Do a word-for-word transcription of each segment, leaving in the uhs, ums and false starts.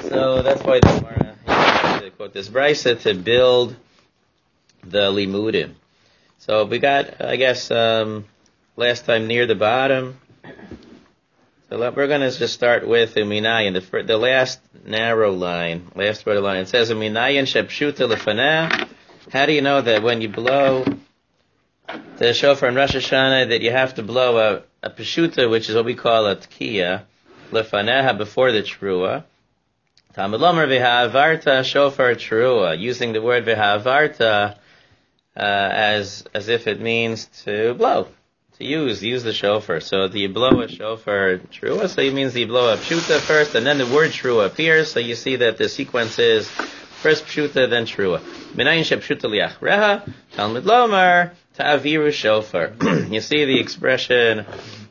So that's why the Gemara used to quote this brisa to build the limudim. So we got, I guess, um, last time near the bottom. So we're going to just start with uminayin, the the last narrow line, last word of line. It says uminayin shepshuta lefaneh. How do you know that when you blow the shofar in Rosh Hashanah that you have to blow a, a peshuta, which is what we call a tkiya, lefaneha, before the trua? Talmud Lomer v'ha'avarta shofar trua, using the word v'ha'avarta uh, as as if it means to blow, to use, use the shofar. So do you blow a shofar trua? So it means you blow a pshuta first, and then the word trua appears. So you see that the sequence is first pshuta, then trua. Minayin shepshuta liachreha, Talmud Lomer ta'aviru shofar. You see the expression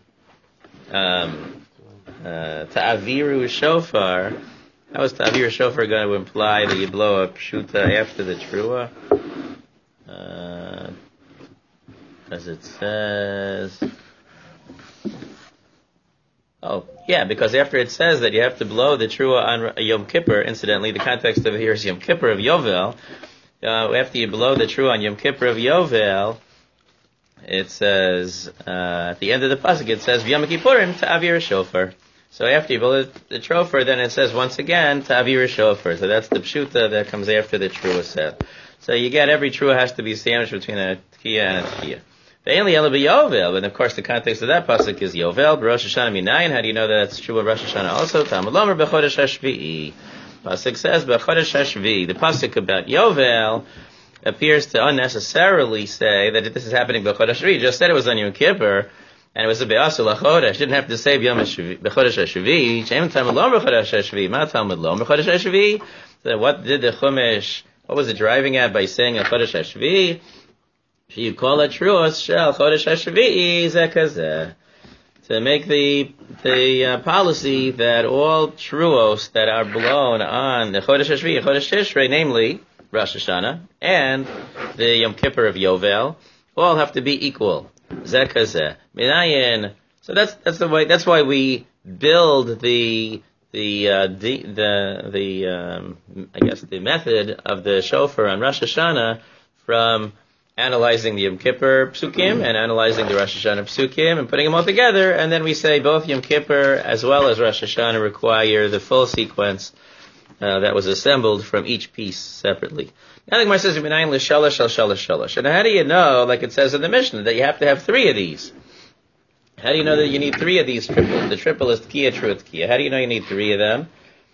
um, uh, ta'aviru shofar. How is ta'aviru shofar going to imply that you blow a pshuta after the trua? Uh, as it says, oh, yeah, because after it says that you have to blow the trua on Yom Kippur, incidentally, the context of it here is Yom Kippur of Yovel. Uh, after you blow the trua on Yom Kippur of Yovel, it says, uh, at the end of the pasuk, it says, V'yom Kippurim ta'avir shofar. So after you blow the shofar, then it says once again, ta'avir shofar. So that's the pshuta that comes after the trua set. So you get every trua has to be sandwiched between a tkiya and a tkiya. The only yellow be Yovel, but of course the context of that pasuk is Yovel, Rosh Hashanah minayin. How do you know that it's true of Rosh Hashanah also? Talmud Lomer b'chodesh hashvi'i. Pasuk says b'chodesh hashvi'i. The pasuk about Yovel appears to unnecessarily say that this is happening b'chodesh hashvi'i. Just said it was on Yom Kippur, and it was a be'asul lachodesh. Didn't have to say b'chodesh hashvi'i. Shem Talmud Lomer b'chodesh hashvi'i. Ma Talmud Lomer b'chodesh hashvi'i. So what did the Chumash? What was it driving at by saying a chodesh hashvi'i? You call it truos shel chodesh hashvi'i zekazeh, to make the the uh, policy that all truos that are blown on the chodesh hashvi'i, chodesh tishrei, namely Rosh Hashanah and the Yom Kippur of Yovel, all have to be equal. Zekazeh minayin. So that's that's the way. That's why we build the the uh, the the, the um, I guess the method of the shofar on Rosh Hashanah from analyzing the Yom Kippur psukim and analyzing the Rosh Hashanah psukim and putting them all together, and then we say both Yom Kippur as well as Rosh Hashanah require the full sequence uh, that was assembled from each piece separately. Now the Gemara says, "Minayin l'shalosh shel shalosh shalosh." And how do you know, like it says in the Mishnah, that you have to have three of these? How do you know that you need three of these triple? The triple is tkiya, trua, tkiya. How do you know you need three of them?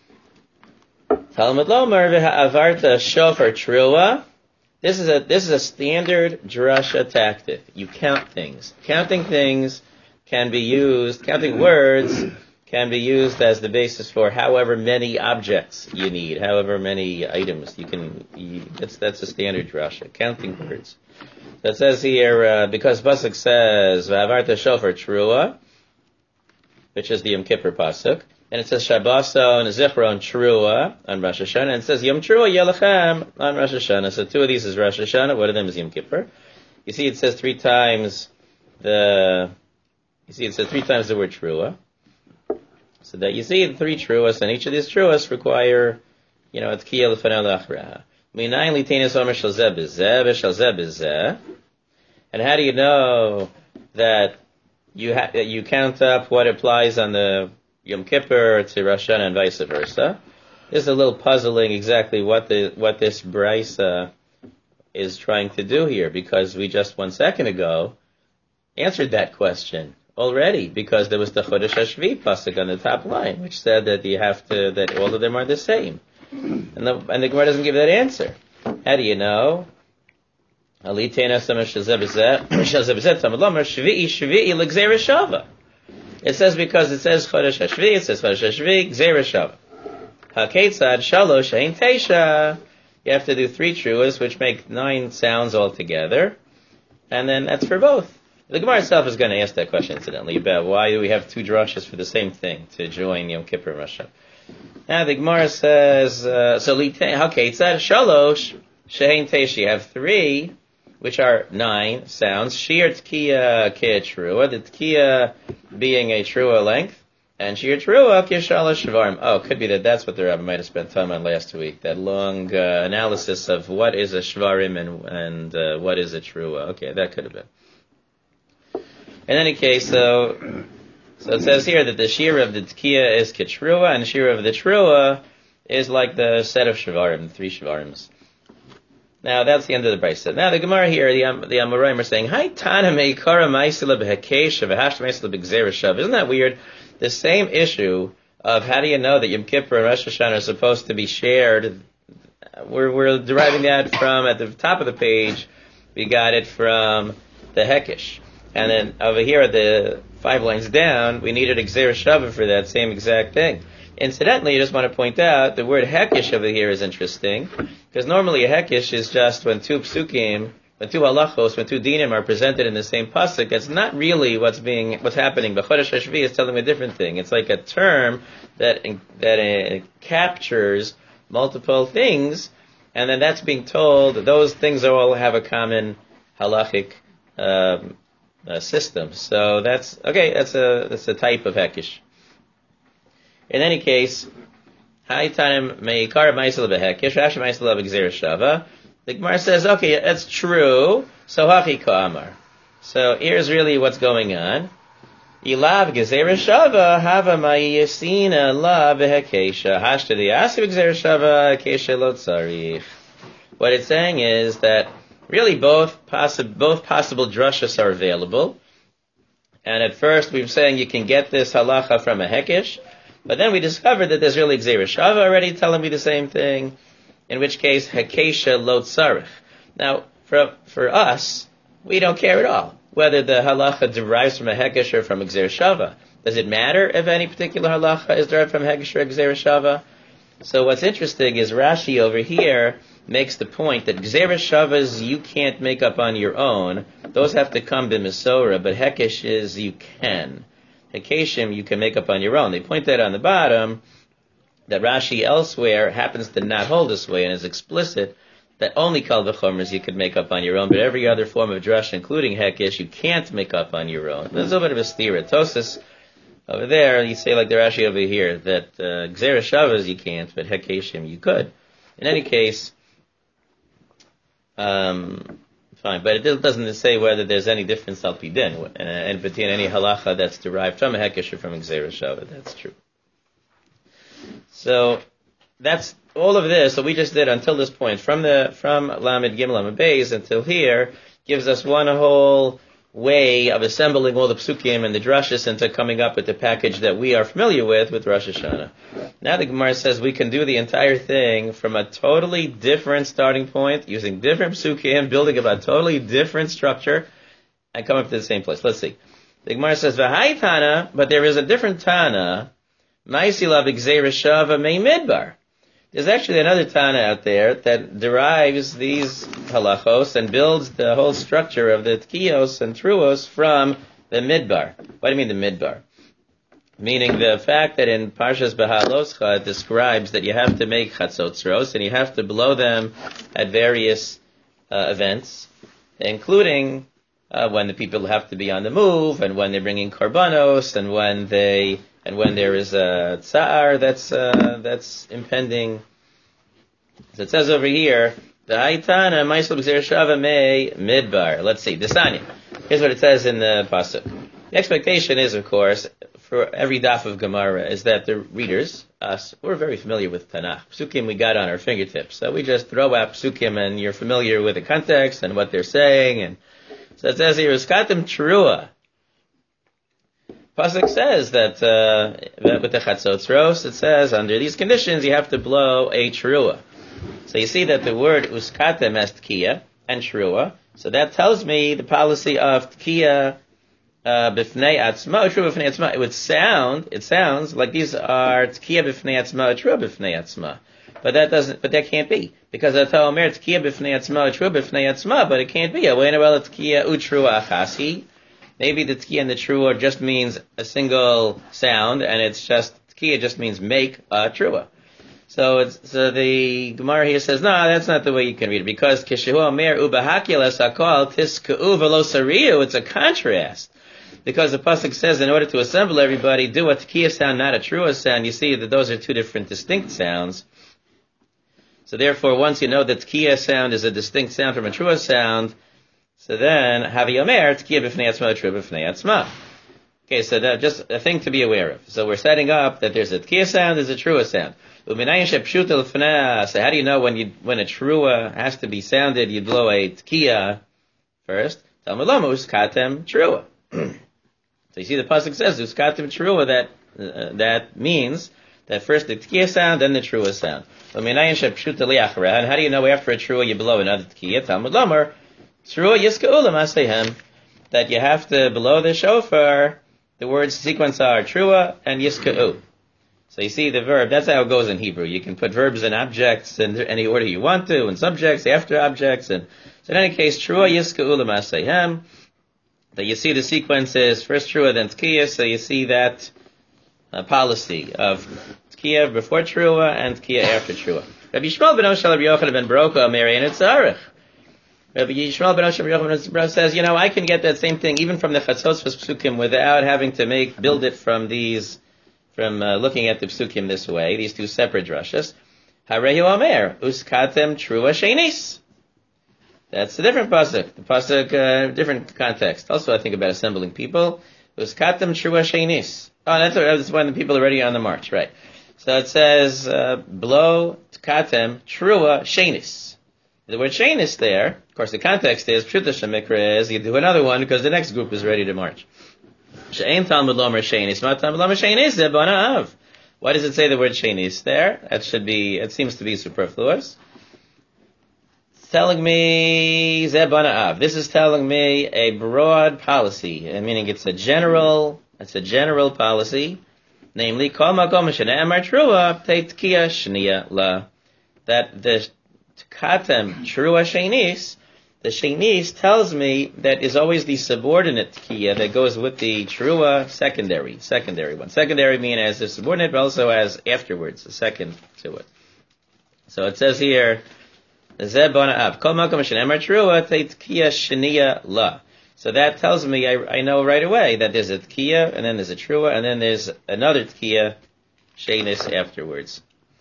Talmud Lomer v'ha'avarta shofar trua. This is a this is a standard drasha tactic. You count things. Counting things can be used. Counting words can be used as the basis for however many objects you need, however many items you can. You, that's that's a standard drasha. Counting words. So it says here uh, because pasuk says v'avarta shofar trua, which is the Yom Kippur pasuk. And it says Shabboso and Zichron Trua on Rosh Hashanah. And it says Yom Trua Yelachem on Rosh Hashanah. So two of these is Rosh Hashanah. One of them is Yom Kippur. You see it says three times the, you see it says three times the word Trua. So that you see the three Truas, and each of these Truas require, you know, it's Tkiya L'fanei L'achreha. Minayin L'teinis Omer Shel Zeh B'Zeh V'Shel Zeh B'Zeh. And how do you know that you ha- that you count up what applies on the Yom Kippur to Rosh Hashanah and vice versa? This is a little puzzling exactly what the what this brisa is trying to do here, because we just one second ago answered that question already, because there was the Chodesh Hashvi'i pasuk on the top line, which said that you have to that all of them are the same, and the and the Gemara doesn't give that answer. How do you know? It says because it says Chodesh Hashvi'i, it says Chodesh Hashvi'i, Gzeira Shava. HaKetzad Shalosh Ein Teisha. You have to do three truas, which make nine sounds altogether, and then that's for both. The Gemara itself is going to ask that question, incidentally, about why do we have two drashas for the same thing to join Yom Kippur and Rosh Hashanah. Now the Gemara says, uh, so HaKetzad Shalosh Shein Teisha. You have three, which are nine sounds. Shir Tkiya Ke Trua, the Tkiya being a Trua length, And Shir Trua Kishala Shvarim. Oh, it could be that that's what the Rabbi might have spent time on last week. That long uh, analysis of what is a Shvarim and and uh, what is a Trua. Okay, that could have been. In any case, so so it says here that the Shir of the Tkiya is Kitrua, and the Shir of the Trua is like the set of Shvarim, the three Shvarims. Now that's the end of the brisa. Now the Gemara here, the um, the Amoraim are saying, "Hi Tana meikara ma'isila behekesha v'hashta ma'isila b'gzerah." Isn't that weird? The same issue of how do you know that Yom Kippur and Rosh Hashanah are supposed to be shared? We're we're deriving that from at the top of the page. We got it from the Hekesh, and then over here at the five lines down, we needed a Gzerah Shava for that same exact thing. Incidentally, I just want to point out the word Hekesh over here is interesting because normally a Hekesh is just when two psukim. When two halachos, when two dinim are presented in the same pasuk, that's not really what's being, what's happening. But Chodesh Hashvi is telling a different thing. It's like a term that that uh, captures multiple things, and then that's being told. Those things all have a common halachic um, uh, system. So that's okay. That's a that's a type of hekish. In any case, Haytanim meikar ma'isel behekish, Rashi ma'isel b'gzerah shava. The Gemara says, okay, that's true. So hachi ka'amar. So here's really what's going on. Ilav gezerah shava hava ma'yasina la behekesha hashta di'asi gezerah shava kesha lo tzarich. What it's saying is that really both possible both possible drushas are available. And at first we were saying you can get this halacha from a hekesh, but then we discovered that there's really gezerah shava already telling me the same thing. In which case, Hakesha lo tzarich. Now, for for us, we don't care at all whether the halacha derives from a hekesh or from a gzerah shava. Does it matter if any particular halacha is derived from hekesh or a gzerah shava? So what's interesting is Rashi over here makes the point that gzerah shavas you can't make up on your own. Those have to come b'misora, but hekesh is you can. Hekeshim you can make up on your own. They point that on the bottom, that Rashi elsewhere happens to not hold this way and is explicit that only kal v'chomers you could make up on your own, but every other form of drush, including hekesh, you can't make up on your own. There's a little bit of a stira. Tosis over there, you say like the Rashi over here, that uh, gzerah shavas you can't, but hekeshim you could. In any case, um, fine, but it doesn't say whether there's any difference al pidin, and between any halacha that's derived from a hekesh or from a gzerah shava. That's true. So that's all of this. So we just did until this point, from the from Lamed Gimel Lamed Beis until here, gives us one whole way of assembling all the psukim and the drashas into coming up with the package that we are familiar with with Rosh Hashanah. Now the Gemara says we can do the entire thing from a totally different starting point, using different psukim, building about a totally different structure, and come up to the same place. Let's see. The Gemara says V'hai Tana, but there is a different Tana. Ma'isila b'gzerah shava mei midbar. There's actually another Tana out there that derives these halachos and builds the whole structure of the tkiyos and truos from the midbar. What do you mean the midbar? Meaning the fact that in Parshas Behaloscha it describes that you have to make chatzotzros and you have to blow them at various uh, events, including uh, when the people have to be on the move and when they're bringing korbanos and when they And when there is a tsar that's uh, that's impending, as it says over here, the Haitana Ma'isel B'Gzerah Shava Mei Midbar. Let's see, Desanya. Here's what it says in the pasuk. The expectation is, of course, for every daf of Gemara, is that the readers, us, we're very familiar with Tanakh. Psukim we got on our fingertips, so we just throw out psukim, and you're familiar with the context and what they're saying. And so it says here, Uskatim Trua. Pasuk says that, uh, that with the chatzotzros, it says under these conditions you have to blow a trua. So you see that the word uskatem has tkiya and trua. So that tells me the policy of tkiya b'fnei atzma, trua b'fnei atzma. It would sound, it sounds like these are tkiya b'fnei atzma, trua b'fnei atzma. But that doesn't, but that can't be. Because I tell Omer tkiya b'fnei atzma, trua b'fnei atzma, but it can't be. Awena tkiya utrua achasi. Maybe the tkiya and the trua just means a single sound, and it's just, tkiya just means make a trua. So it's, so the Gemara here says, no, that's not the way you can read it, because kishehu omer ubahakil es hakol tiska'u velo sariu, it's a contrast. because the pasuk says in order to assemble everybody, do a tkiya sound, not a trua sound. You see that those are two different distinct sounds. So therefore, once you know that tkiya sound is a distinct sound from a trua sound, so then havi omer tkiya b'fnei atzma, trua b'fnei atzma. Okay, so that just a thing to be aware of. So we're setting up that there's a tkiya sound, there's a trua sound. So how do you know when you when a trua has to be sounded, you blow a tkiya first? Talmud lama uskatem trua. So you see the pasuk says uskatem trua, that uh, that means that first the tkiya sound, then the trua sound. And how do you know after a trua you blow another tkiya? Talmud lama trua yiska'ulam asehem, that you have to blow the shofar. The words sequence are trua and yiska'u. So you see the verb, that's how it goes in Hebrew. You can put verbs and objects in any order you want to, and subjects after objects. And so in any case, trua yiska'u l'masehem, that you see the sequences, first trua, then tkiya, so you see that uh, policy of tkiya before trua and tkiya after trua. Rabbi Yishmael ben Oshel Rabbi Yochanan ben Baroka Ameri and Etzarech. Rabbi Yishmael ben Oshel Rabbi Yochanan ben Baroka says, you know, I can get that same thing even from the Chatzos Psukim without having to make, build it from these, from uh, looking at the Psukim this way, these two separate drashas. Harehu Omer, uskatem trua shenis. That's a different pasuk. The pasuk, uh, different context. Also, I think about assembling people. Uskatem trua shenis. Oh, that's, that's when the people are already on the march, right? So it says, uh, blow tkatem trua shenis. The word shenis there, of course, the context is pshuta shemikra is you do another one because the next group is ready to march. She'ein Talmud lomer shenis, ma Talmud lomer shenis zebana av. Why does it say the word shenis there? That should be, it seems to be superfluous. It's telling me zebana av. This is telling me a broad policy, meaning it's a general, it's a general policy, namely kol makom shene'emar trua teitkiya shniya la. That the tkatem trua shenis, the shenis tells me that is always the subordinate tkiya that goes with the trua secondary, secondary one. Secondary meaning as a subordinate, but also as afterwards, a second to it. So it says here, Zeh bona av, kol makom shene'emar trua teitkiya shniya la. So that tells me, I, I know right away that there's a tkiya, and then there's a trua, and then there's another tkiya, shenis afterwards.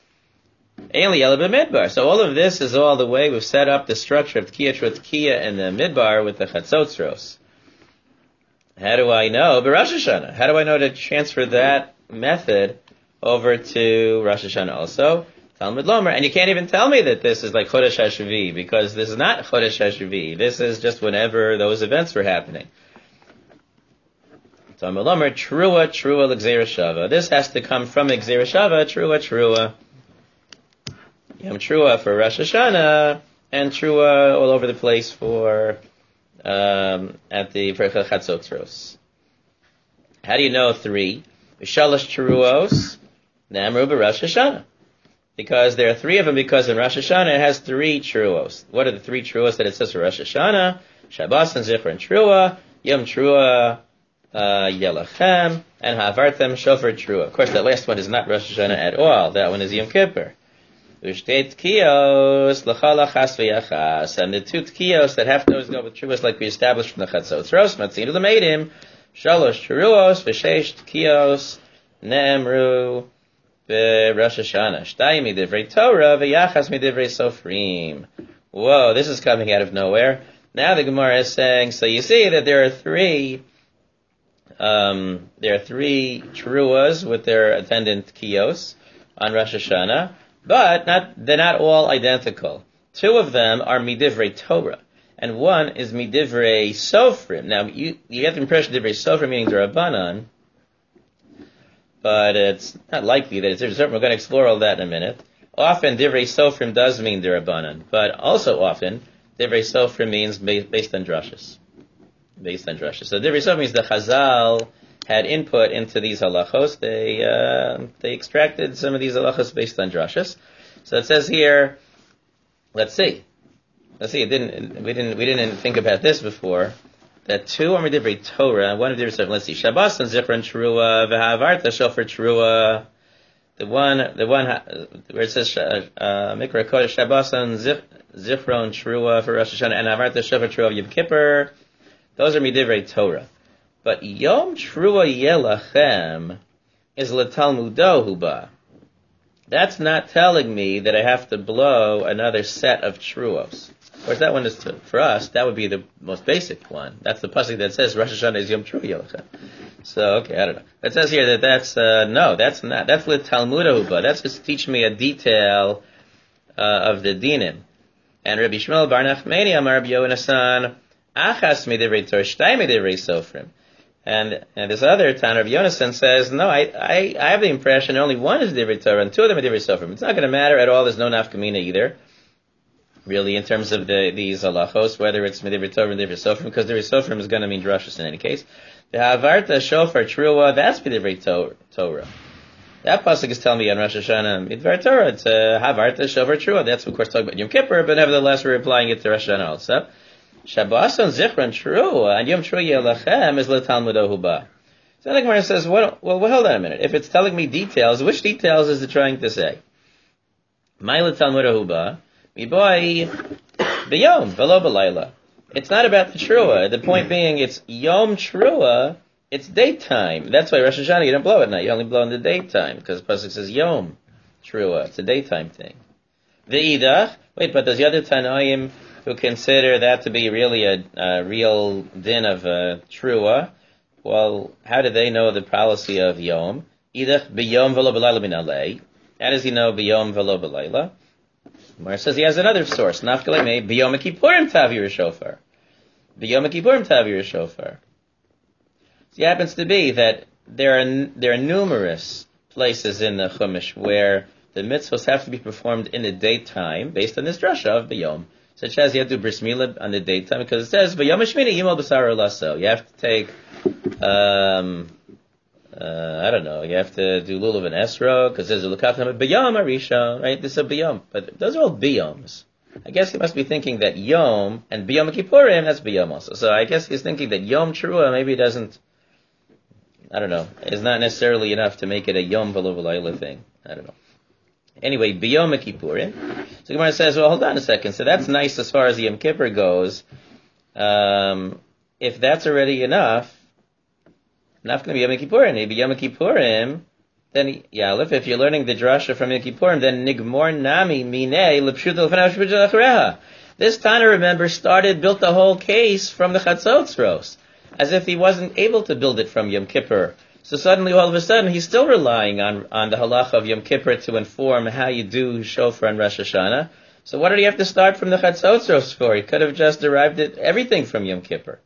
So all of this is all the way we've set up the structure of tkiya, trua, tkiya, and the midbar with the chatzotzros. How do I know? But Rosh Hashanah. How do I know to transfer that method over to Rosh Hashanah also? Talmud Lomer. And you can't even tell me that this is like Chodesh HaShvi, because this is not Chodesh HaShvi. This is just whenever those events were happening. Talmud Lomer, trua, trua, l'gzeira shava. This has to come from gzeira shava, trua, trua. Yom trua for Rosh Hashanah, and trua all over the place for, um, at the, for Chatzotzros. How do you know three? Shalosh truos, namru b'Rosh Hashanah. Because there are three of them, because in Rosh Hashanah it has three truos. What are the three truos that it says for Rosh Hashanah? Shabbos and Zichron trua, Yom trua, uh, Yelachem, and Havartem shofar trua. Of course, that last one is not Rosh Hashanah at all. That one is Yom Kippur. Ushtet kiyos, l'chala chas v'yachas. And the two kiyos that have to always go with truos like we established from the Chatzotzros, Matzinu l'meidim, Shalosh truos, v'sheish kiyos, Ne'emru, Rosh Hashanah. Shtayim midivrei Torah, v'yachas midivrei Sofrim. Whoa, this is coming out of nowhere. Now the Gemara is saying, so you see that there are three, um, there are three truas with their attendant kiyos on Rosh Hashanah, but not, they're not all identical. Two of them are midivrei Torah, and one is midivrei Sofrim. Now, you, you get the impression divrei Sofrim meaning D'Rabbanan, but it's not likely that it's certain. We're going to explore all that in a minute. Often, divrei Sofrim does mean D'Rabbanan, but also often, divrei Sofrim means based on drashas. Based on drashas. So divrei Sofrim means the Chazal had input into these halachos. They uh, they extracted some of these halachos based on drashas. So it says here, let's see, let's see. It didn't we didn't we didn't think about this before. That two are midivrei Torah, one of divrei Sofrim. Let's see, Shabbos and Zichron trua, v'havarta shofar trua. The one, the one where it says uh, Mikra Kodesh Shabbos and Zichron trua for Rosh Hashanah and havarta shofar trua of Yom Kippur. Those are midivrei Torah. But Yom Trua Yelachem is L'Talmudo Huba. That's not telling me that I have to blow another set of truos. Of course, that one is, to, for us, that would be the most basic one. That's the pasuk that says Rosh Hashanah is Yom Trua Yelachem. So, okay, I don't know. It says here that that's, uh, no, that's not. That's L'Talmudo Huba. That's just teaching me a detail uh, of the dinim. And Rabbi Shmuel Bar Nachmani Amar Rabbi Yonasan, Achas Midivrei Torah, Shtay Midivrei Sofrim. And, and this other Tan Rabbi Yonasan says, no, I, I, I have the impression only one is Divrei Torah and two of them are Divrei Sofrim. It's not going to matter at all. There's no nafkamina either, really, in terms of the these halachos, whether it's Divrei Torah and Divrei Sofrim, because Divrei Sofrim is going to mean drashos in any case. The Havarta Shofar Trua, that's Divrei Torah. That pasuk is telling me on Rosh Hashanah, Midvar Torah, it's uh, Havarta Shofar Trua. That's, of course, talking about Yom Kippur, but nevertheless, we're applying it to Rosh Hashanah also. Shabbos on Zichron Trua, and Yom Trua Yelachem is L'Talmudo Huba. So the Gemara says, well, well, hold on a minute. If it's telling me details, which details is it trying to say? My L'Talmudo Huba, mi boy, b'yom, v'lo b'layla. It's not about the Trua. The point being, it's Yom Trua, it's daytime. That's why Rosh Hashanah, you don't blow at night. You only blow in the daytime, because the pasuk says Yom Trua. It's a daytime thing. V'idach, wait, but does the other Tanoim who consider that to be really a, a real din of uh, Trua, well, how do they know the policy of Yom? Idach b'yom v'lo b'layla min alei. How does he know b'yom v'lo b'layla? Mar says he has another source. Nafkalei mei b'yom kippurim tavir shofar. B'yom kippurim tavir shofar. So it happens to be that there are there are numerous places in the Chumash where the mitzvahs have to be performed in the daytime based on this drasha of b'yom. Such as you have to do bris milah on the daytime, because it says v'yom hashmini yimol b'sar lasso. You have to take, um, uh, I don't know, you have to do lulav and esro, because there's a l'kafnam b'yom arisha, right? This is a b'yom, but those are all b'yoms. I guess he must be thinking that yom and b'yom kippurim, that's b'yom also. So I guess he's thinking that yom trua maybe doesn't, I don't know, is not necessarily enough to make it a yom v'lo v'layla thing. I don't know. Anyway, b'yom kippurim. So Gemara says, well, hold on a second. So that's nice as far as Yom Kippur goes. Um, if that's already enough, enough going to be Yom Kippurim. Maybe Yom Kippurim, then, yeah, if you're learning the drasha from Yom Kippurim, then nigmor nami minei l'pshuta l'fanav shpujah l'chareha. This Tana, remember, started, built the whole case from the Chatzotzros, as if he wasn't able to build it from Yom Kippur. So suddenly, all of a sudden, he's still relying on, on the halacha of Yom Kippur to inform how you do shofar and Rosh Hashanah. So what did he have to start from the Chatzotzros for? He could have just derived it, everything from Yom Kippur.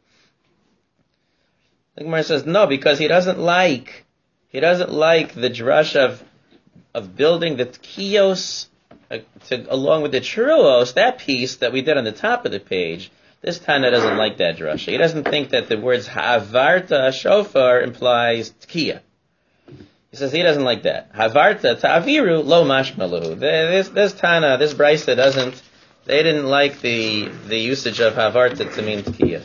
The Gemara says, no, because he doesn't like, he doesn't like the drush of, of building the tkiyos uh, to, along with the truos, that piece that we did on the top of the page. This Tana doesn't like that drasha. He doesn't think that the words havarta shofar implies tkiya. He says he doesn't like that. Havarta ta'aviru lo mashmalu. This this Tana, this Brisa doesn't. They didn't like the the usage of havarta to mean tkiya.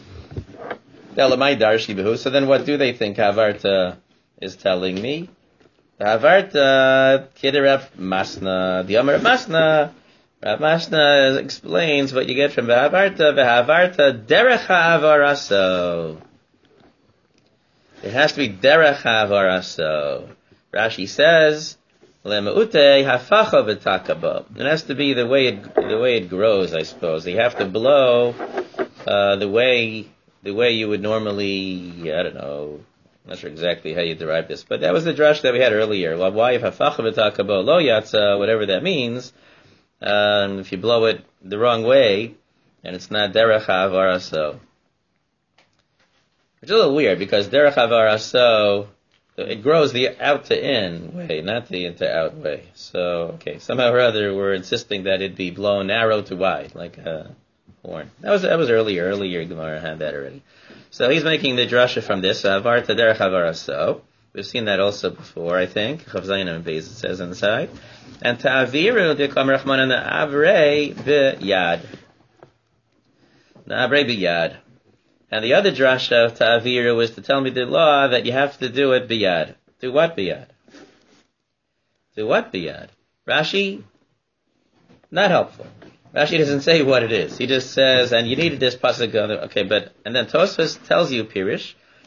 So then, what do they think havarta is telling me? The havarta kiderab masna. The Amar masna. Rav Mashna explains what you get from V'havarta, V'havarta derech ha'avaraso. It has to be derech ha'avaraso. Rashi says, Le'me'ute hafacha v'takabo. It has to be the way it, the way it grows, I suppose. You have to blow, uh, the way, the way you would normally, I don't know, I'm not sure exactly how you derive this, but that was the drush that we had earlier. Well, why if hafacha v'takabo lo yatsa, whatever that means, Um, if you blow it the wrong way, and it's not derech ha'avaraso. Which is a little weird, because derech ha'avaraso, it grows the out to in way, not the in to out way. So, okay, somehow or other we're insisting that it be blown narrow to wide, like a horn. That was that was earlier, earlier Gemara had that already. So he's making the drasha from this, avarta derech ha'avaraso. We've seen that also before, I think. Chav Zayin and Beis, it says inside. And ta'aviru dekam rachmanan na'avrei b'yad. Na'avrei b'yad. And the other drasha of ta'aviru was to tell me the law that you have to do it b'yad. Do what b'yad? Do what b'yad? Rashi, not helpful. Rashi doesn't say what it is. He just says, and you needed this pasuk. Okay, but, and then Tosfos tells you, Pirish,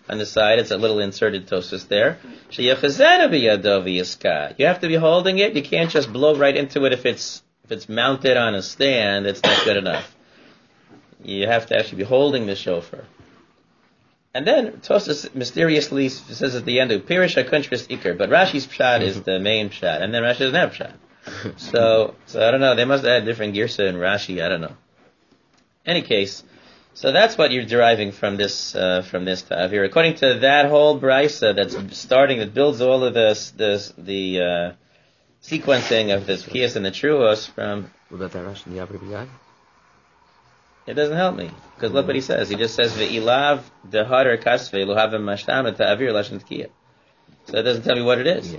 on the side. It's a little inserted Tosfos there. Sheyachazena biyado v'yiska. You have to be holding it. You can't just blow right into it if it's if it's mounted on a stand. It's not good enough. You have to actually be holding the shofar. And then Tosfos mysteriously says at the end, Pirish HaKuntris Iker, but Rashi's pshat is the main pshat, and then Rashi doesn't have pshat. So, so I don't know. They must have had different girsa in Rashi. I don't know. Any case, so that's what you're deriving from this uh, from this ta'avir. According to that whole brisa that's starting, that builds all of this, this the uh, sequencing of this Kiyas and the Truos from. What about that Rashi? The Abri B'Yad? It doesn't help me because look what he says. He just says ve'ilav dehadar kasve lohavim mashtama ta'avir lashon tkiyah. So it doesn't tell me what it is. Yeah.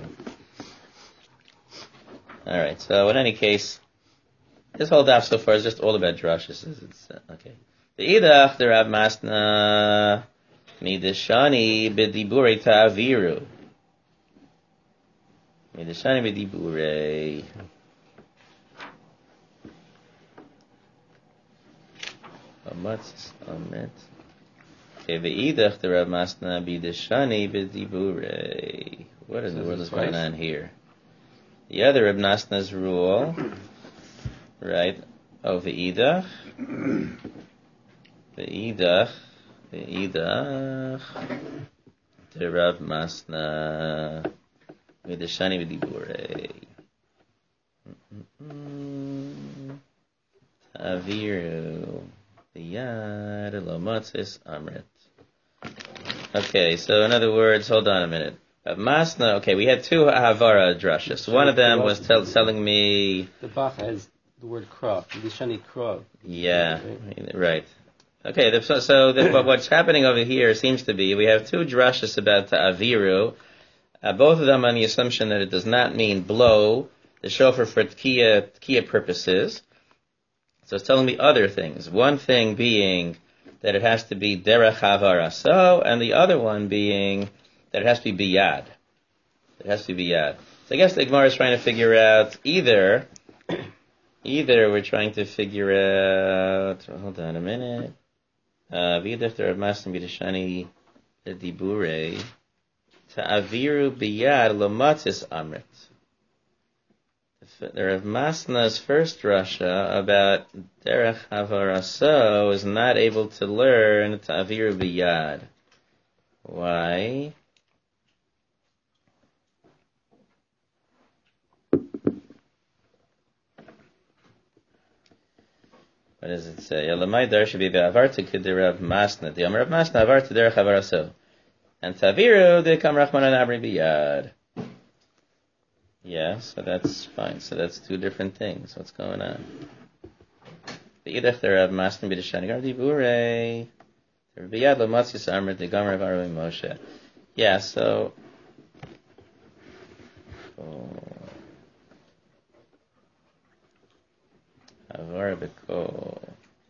All right. So in any case, this whole daf so far is just all about drushes. It's, uh, okay. The idach the Rav Masna midashani b'diburei ta'aviru. Midashani b'diburei. Amatzis amet. Okay. The idach the Rav Masna midashani b'diburei. What in the world is going on here? The other Reb Nasna's rule, right? Oh, the idach, the idach, the idach, the Reb Masna, midashani v'diburei. Taviru biyad lo matzis amrit. Okay, so in other words, hold on a minute. Masna, okay, we had two Havara drashas. One of them was tell, telling me... The Bach has the word kra, the shani kra. Yeah, right. Okay, the, so, so the, but what's happening over here seems to be, we have two drashas about Ta'aviru, uh, both of them on the assumption that it does not mean blow the shofar for tkiya, tkiya purposes. So it's telling me other things. One thing being that it has to be derech Havara so, and the other one being... that it has to be biyad. It has to be biyad. So I guess the Gemara is trying to figure out either, either we're trying to figure out, hold on a minute, V'yidach the Rav Masna b'dashani diburei ta'aviru biyad lo matzis amrit. The Rav Masna's first rasha about derech havaraso is not able to learn ta'aviru biyad. Why? What does it say? Elamai dar should be be'avarta k'derav masna. The Amar Rav Masna avarta derech havaraso. And taviru de kam rachmanan abri biyad. Yeah, so that's fine. So that's two different things. What's going on? The idach derav masna b'dashani gar diburei. Biyad lo matzis amrit de gamar of Arvei Moshe. Yeah, so. Oh. Oh,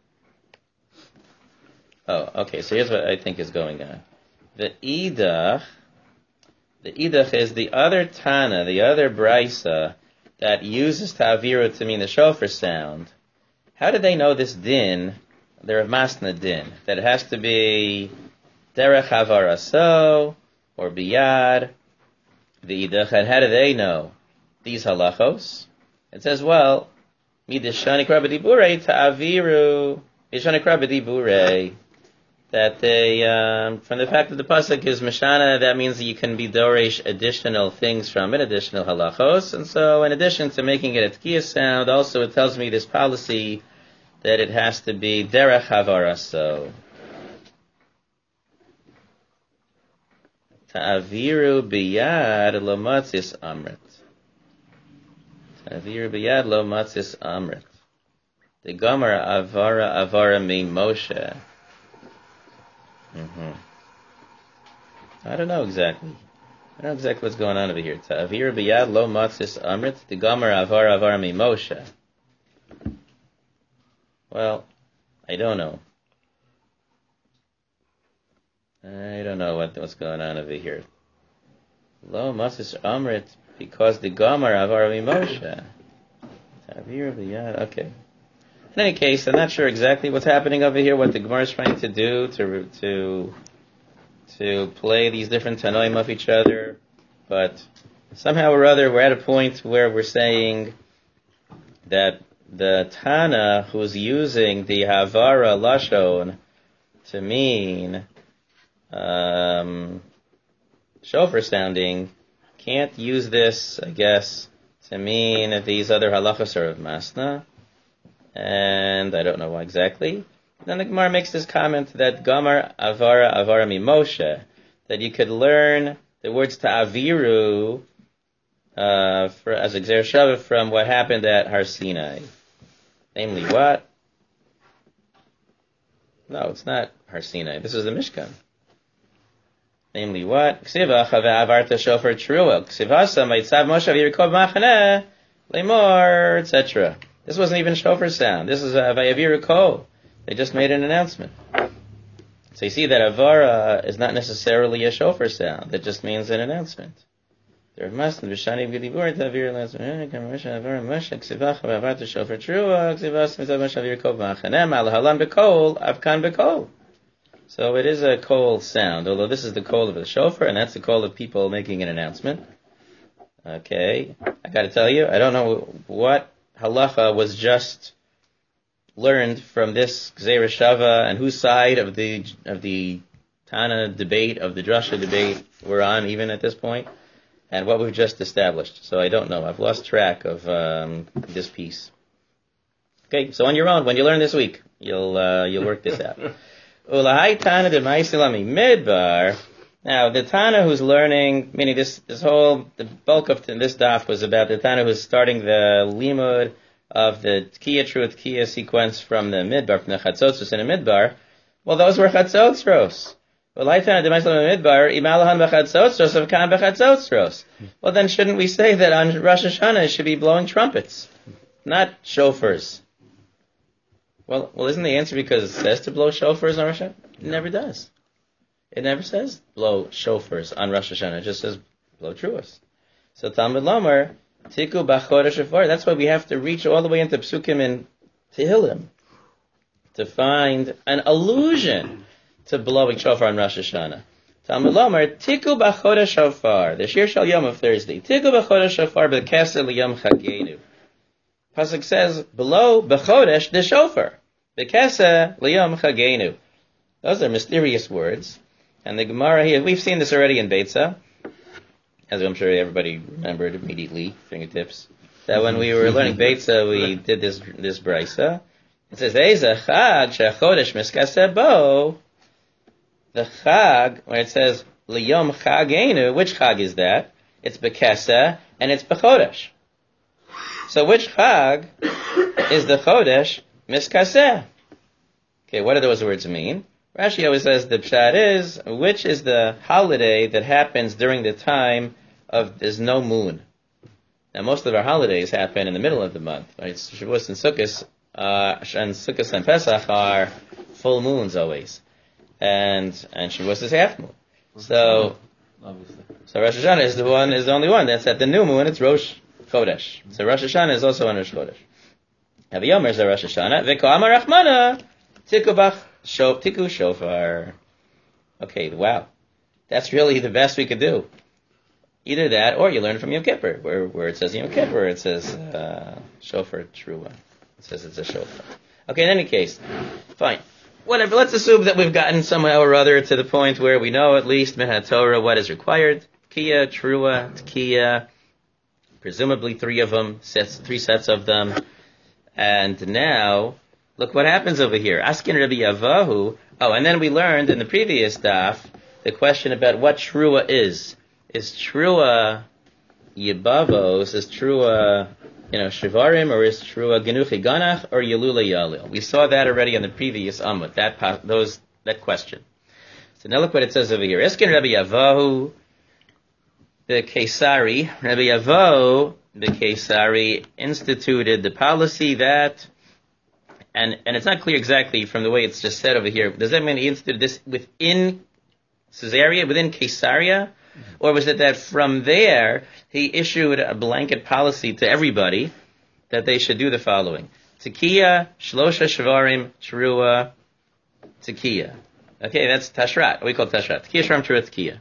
okay, so here's what I think is going on. The idach, the idach is the other Tana, the other Brisa, that uses ta'aviru to mean the shofar sound. How did they know this din, the Rav Masna din, that it has to be derech havaraso, or biyad, the idach, and how do they know these halachos? It says, well, midashani krabedibure ta'aviru, midashani krabedibure, that they, um, from the fact that the pasuk is mashana, that means that you can be doresh additional things from it, additional halachos, and so in addition to making it a tkiyah sound, also it tells me this policy that it has to be derech havaraso. Ta'aviru biyad lo matzis amrit. Ta'aviru biyad lo matzis amrit. The gomer avara avara mi Moshe. Mm-hmm. I don't know exactly. I don't know exactly what's going on over here. Ta'aviru biyad lo matzis amrit. The gomer avara avara mi Moshe. Well, I don't know. I don't know what, what's going on over here. Lo matzis amrit, because the gomer avara mi Moshe. Ta'aviru biyad, okay. In any case, I'm not sure exactly what's happening over here, what the Gemara is trying to do to to to play these different Tanoim of each other, but somehow or other we're at a point where we're saying that the Tana who's using the Havara Lashon to mean um, shofar sounding can't use this, I guess, to mean these other halachas are of Masna, and I don't know why exactly. Then the Gemara makes this comment that Gamar Avara Avara Mimoshe, that you could learn the words Ta'aviru uh, for, as a Gzer Shava from what happened at Har Sinai. Namely what? No, it's not Har Sinai. This is the Mishkan. Namely what? Ksiva Chava Avarta Shofar Trua. Ksivasa Maitzav Moshe Avirikov Machaneh Lemor, et cetera. This wasn't even shofar sound. This is a Vayavirikov. They just made an announcement. So you see that Avara is not necessarily a shofar sound. That just means an announcement. There must be Bishani Gilibur Tavir Lazar Kamasha Avara Moshe Ksivach Avarta Shofar Trua Ksivas Mitzvah Moshe Avirikov Machanem Al Halan Bekol Avkan Bekol. So it is a kol sound, although this is the kol of the shofar, and that's the kol of people making an announcement. Okay, I got to tell you, I don't know what halacha was just learned from this Gzeira Shava and whose side of the of the Tana debate, of the Drasha debate we're on even at this point, and what we've just established. So I don't know. I've lost track of um, this piece. Okay, so on your own, when you learn this week, you'll uh, you'll work this out. Ulahai Tana de Maisilami Midbar. Now, the Tana who's learning, meaning this this whole, the bulk of this daf was about the Tana who's starting the limud of the Tkiya Trua Tkiya sequence from the Midbar, from the Chatzotros in the Midbar. Well, those were Chatzotros. Ulahai Tana de Maisilami Midbar, Imalahan Bechatzotros of Kan Bechatzotros. Well, then shouldn't we say that on Rosh Hashanah it should be blowing trumpets, not shofars? Well, well, isn't the answer because it says to blow shofars on Rosh Hashanah? It never does. It never says blow shofars on Rosh Hashanah. It just says blow truas. So Talmud Lomar, Tiku B'chodesh Shofar. That's why we have to reach all the way into Psukim and Tehillim to find an allusion to blowing shofar on Rosh Hashanah. Talmud Lomar, Tiku B'chodesh Shofar. The Shir Shal Yom of Thursday. Tiku B'chodesh Shofar B'keser L'Yom Chagenu. Pasuk says, below, B'chodesh, the shofar. B'kesa, liyom chagenu. Those are mysterious words. And the Gemara here, we've seen this already in Beitza, as I'm sure everybody remembered immediately, fingertips, that when we were learning Beitza, we did this this brisa. It says, Eza chag she'chodesh miskaseh bo. The chag, where it says, liyom chagenu, which chag is that? It's B'kesa, and it's B'chodesh. So which chag is the chodesh miskaseh? Okay, what do those words mean? Rashi always says the pshat is, which is the holiday that happens during the time of there's no moon? Now most of our holidays happen in the middle of the month. Right? Shavuos and Sukkot, uh, and Sukkot and Pesach are full moons always, and and Shavuos is half moon. So, so Rosh Hashanah is the one is the only one that's at the new moon. It's Rosh Chodesh. So Rosh Hashanah is also on Rosh Chodesh. Haviyomer is a Rosh Hashanah. V'ko'amar Rachmana tiku bach tiku shofar. Okay, wow, that's really the best we could do. Either that, or you learn from Yom Kippur, where where it says Yom Kippur, it says uh, shofar trua. It says it's a shofar. Okay, in any case, fine. Whatever. Let's assume that we've gotten somehow or other to the point where we know at least Minhat Torah what is required. Tkiya, trua, tkiya. Presumably three of them, sets, three sets of them. And now, look what happens over here. Askin Rabbi Yavahu. Oh, and then we learned in the previous daf the question about what trua is. Is trua yibavos, is trua, you know, shivarim, or is trua genuchi ganach, or yelula yalil? We saw that already in the previous amud, that, those, that question. So now look what it says over here. Askin Rabbi Yavahu. The Kesari, Rabbi Yavo, the Kesari, instituted the policy that, and, and it's not clear exactly from the way it's just said over here, does that mean he instituted this within Caesarea, within Caesarea? Or was it that from there, he issued a blanket policy to everybody that they should do the following? Tekiya, Shlosha Shvarim, Trua, Tekiya. Okay, that's Tashrat. We call it Tashrat. Tkiya Shvarim Trua Tkiya.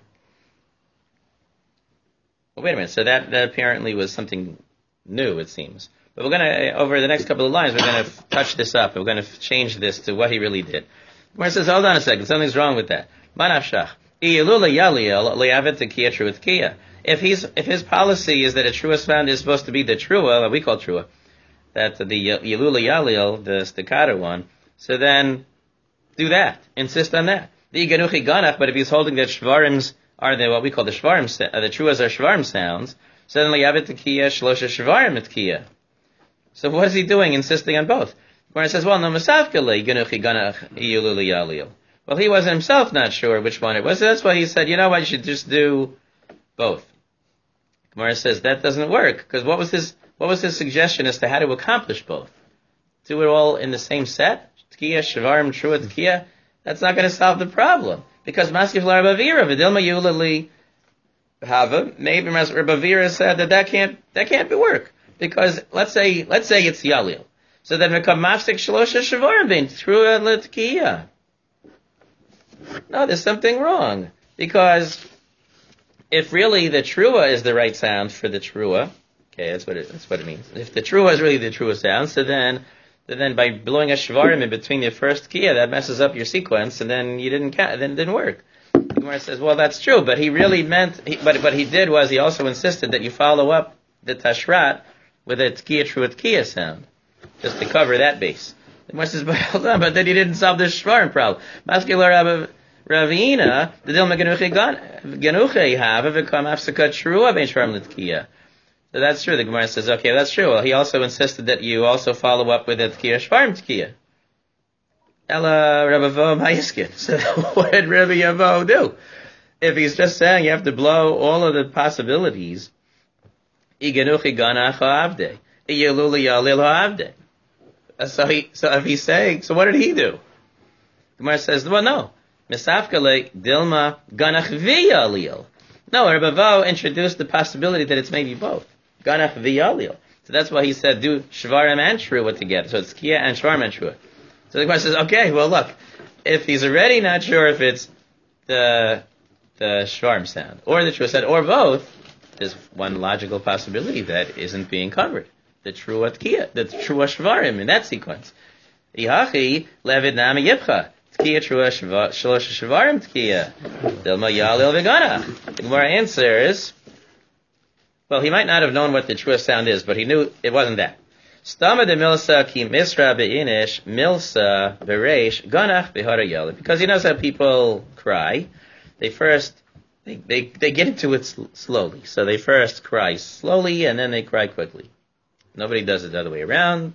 Well, wait a minute. So that, that apparently was something new, it seems. But we're going to, over the next couple of lines, we're going to touch this up. We're going to change this to what he really did. Where it says, hold on a second, something's wrong with that. Manafshach. If he's, if his policy is that a trua sound is supposed to be the trua, what we call trua, that the Yelula Yalil, the staccato one, so then do that. Insist on that. The Ganuchi Ganach, but if he's holding that shvarims are the, what we call the shvarim, uh, the truas are shvarim sounds, so then liyavet tekiya, shlosha shvarim tekiya. So what is he doing, insisting on both? When it says, well, no masavkele, Ganuchi Ganach, Yelula Yalil. Well, he wasn't himself not sure which one it was, so that's why he said, you know what, you should just do both. Gemara says that doesn't work, because what was his, what was his suggestion as to how to accomplish both? Do it all in the same set? Tkiya, Shavarim, Trua, Tkiya? That's not going to solve the problem. Because Maskif la Rabavira, Vidilma Yulali Hava, maybe Rabavira said that that can't, that can't be work. Because let's say, let's say it's Yalil. So then become Mafsik Shalosha Shavarim, Bein Trua Tkiya. No, there's something wrong. Because if really the Trua is the right sound for the Trua, okay, that's what it, that's what it means. If the Trua is really the Trua sound, so then, so then by blowing a Shvarim in between the first Kiyah, that messes up your sequence, and then you didn't count, then it didn't work. The Gemara says, well, that's true, but he really meant, he, but what he did was he also insisted that you follow up the Tashrat with a Tkiyah Trua Tkiyah sound, just to cover that base. The Gemara says, but hold on, but then he didn't solve the Shvarim problem. Mascular Ravina, the Dilma Genuche have become Afsaka Trua Ben Shvarim Tkiyah. So that's true. The Gemara says, okay, that's true. Well, he also insisted that you also follow up with a Tkiyah Shvarim Tkiyah. Ella Rabavo Mayiskin. So what did Rabbi Yavo do? If he's just saying you have to blow all of the possibilities, Iganuchi Ganach Ha'avde, Iyaluli Yalil Ha'avde. So he, so if he's saying, so what did he do? The Gemara says, well, no. Misafkale Dilma Ganach V'Yalil. No, Rabbi Yavo introduced the possibility that it's maybe both. Ganach V'Yalil. So that's why he said do Shvarim and Trua together. So it's Kiyah and Shvarim and Trua. So the question says, okay, well look, if he's already not sure if it's the the Shvarim sound, or the Trua sound, or both, there's one logical possibility that isn't being covered. The Trua Tkiyah, the Trua Shvarim in that sequence. Ihachi Levid Nami Yibcha. Tkiyah Trua Shalosh Shvarim Tkiyah. Dilma Yalil V'Ganach. The Gemara answers, well, he might not have known what the Trua sound is, but he knew it wasn't that. Stama de milsa ki misra be'inish milsa bereish ganach behara yel. Because he knows how people cry. They first, they, they, they get into it sl- slowly. So they first cry slowly and then they cry quickly. Nobody does it the other way around.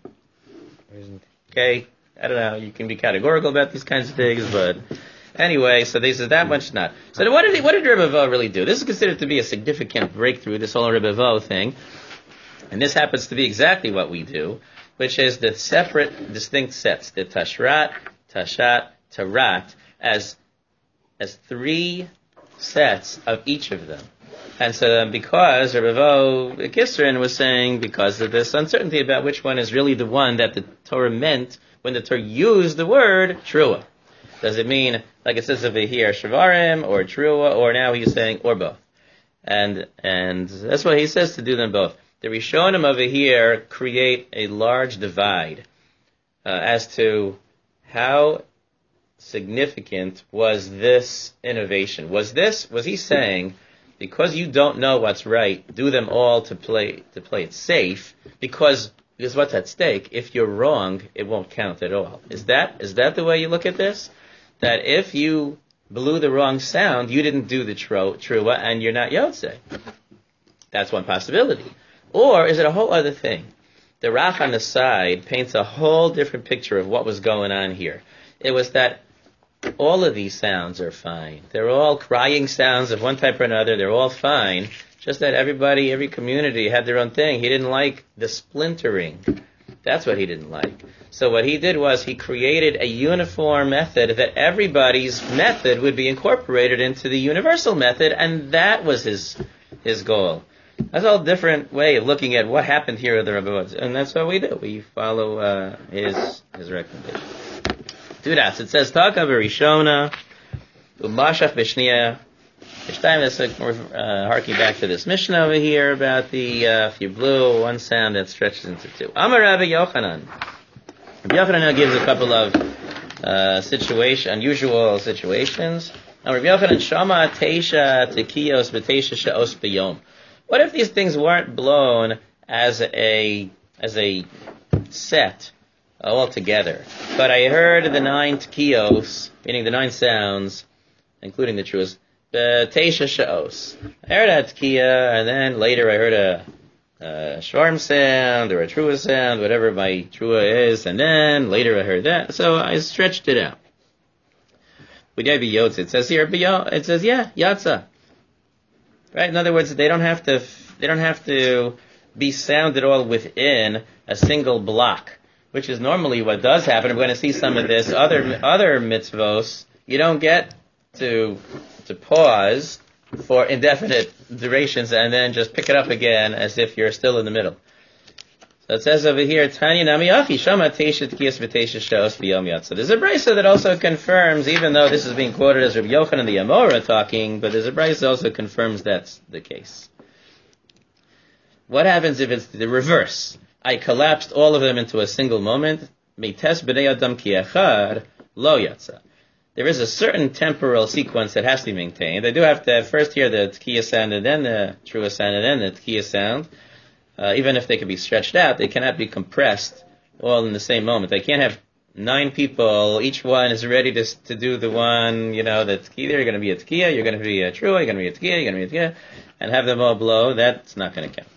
Okay? I don't know, you can be categorical about these kinds of things, but anyway, so they said that much not. So what did he, what did Rebbe Vo really do? This is considered to be a significant breakthrough, this whole Rebbe Vo thing. And this happens to be exactly what we do, which is the separate, distinct sets, the Tashrat, Tashat, Tarat, as as three sets of each of them. And so then because Rebbe Vo Kisrin was saying, because of this uncertainty about which one is really the one that the Torah meant when the Torah used the word Trua. Does it mean, like it says over here, Shavarim, or Trua, or now he's saying, or both. And and that's what he says, to do them both. The Rishonim over here create a large divide uh, as to how significant was this innovation. Was this, was he saying, because you don't know what's right, do them all to play to play it safe, because because what's at stake? If you're wrong, it won't count at all. Is that is that the way you look at this? That if you blew the wrong sound, you didn't do the tro- trua, and you're not Yotzei. That's one possibility. Or is it a whole other thing? The Rach on the side paints a whole different picture of what was going on here. It was that all of these sounds are fine. They're all crying sounds of one type or another. They're all fine. Just that everybody, every community had their own thing. He didn't like the splintering. That's what he didn't like. So what he did was he created a uniform method that everybody's method would be incorporated into the universal method, and that was his his goal. That's a whole different way of looking at what happened here with the Rebbe, and that's what we do. We follow uh, his his recommendation. Do that. So it says, Taka Barishona, Umashach b'shniya. Each time that's like, we're uh, harking back to this Mishnah over here about the uh, if you blew one sound that stretches into two. Amar Rabbi Yochanan. Rabbi Yochanan now gives a couple of uh, situation, unusual situations. Now Rabbi Yochanan Shama Teisha Tekiyos B'Teisha She'os B'Yom. What if these things weren't blown as a as a set uh, all together? But I heard the nine Tekiyos, meaning the nine sounds, including the truest. The Teisha Sha'os. I heard a Tkiya, and then later I heard a, a Shvarm sound, or a Trua sound, whatever my Trua is, and then later I heard that, so I stretched it out. It says here, it says, yeah, Yatsa. Right? In other words, they don't have to, they don't have to be sounded all within a single block, which is normally what does happen. We're going to see some of this. Other, other mitzvos, you don't get to to pause for indefinite durations and then just pick it up again as if you're still in the middle. So it says over here, Tanya Namiyachi Shama Teisha Tkiyas V'Teisha She'os B'Yom Yatsa. There's a brisa that also confirms, even though this is being quoted as Rabbi Yochanan the Amora talking, but there's a brisa that also confirms that's the case. What happens if it's the reverse? I collapsed all of them into a single moment. Meites B'nei Adam Ki Echad Lo Yatsa. There is a certain temporal sequence that has to be maintained. They do have to first hear the Tkiya sound and then the Trua sound and then the Tkiya sound. Uh, even if they can be stretched out, they cannot be compressed all in the same moment. They can't have nine people, each one is ready to to do the one, you know, the Tkiya. You're going to be a Tkiya, you're going to be a Trua, you're going to be a Tkiya, you're going to be a Tkiya, and have them all blow. That's not going to count.